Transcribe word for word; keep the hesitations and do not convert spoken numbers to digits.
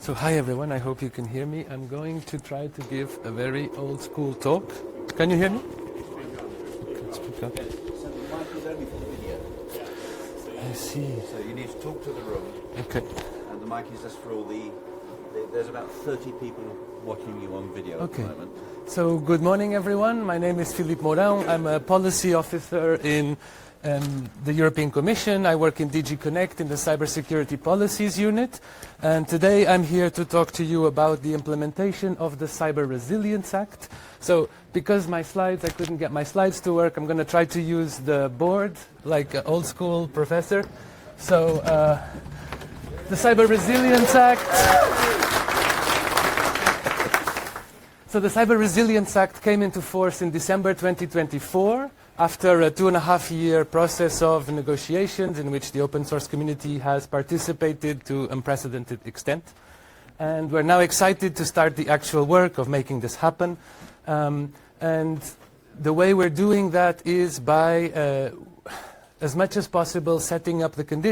So hi everyone, I hope you can hear me. I'm going to try to give a very old school talk. Can you hear me? Speak up. So the mic is only for the video. I see. So you need to talk to the room. Okay. And the mic is just for all the, the there's about thirty people watching you on video Okay. at the moment. So good morning everyone. My name is Philippe Morin. I'm a policy officer in um, the European Commission. I work in D G Connect in the Cybersecurity Policies Unit. And today I'm here to talk to you about the implementation of the Cyber Resilience Act. So because my slides, I couldn't get my slides to work, I'm going to try to use the board like an old school professor. So uh, the Cyber Resilience Act. So the Cyber Resilience Act came into force in December twenty twenty-four after a two and a half year process of negotiations in which the open source community has participated to unprecedented extent. And we're now excited to start the actual work of making this happen. Um, and the way we're doing that is by, uh, as much as possible, setting up the conditions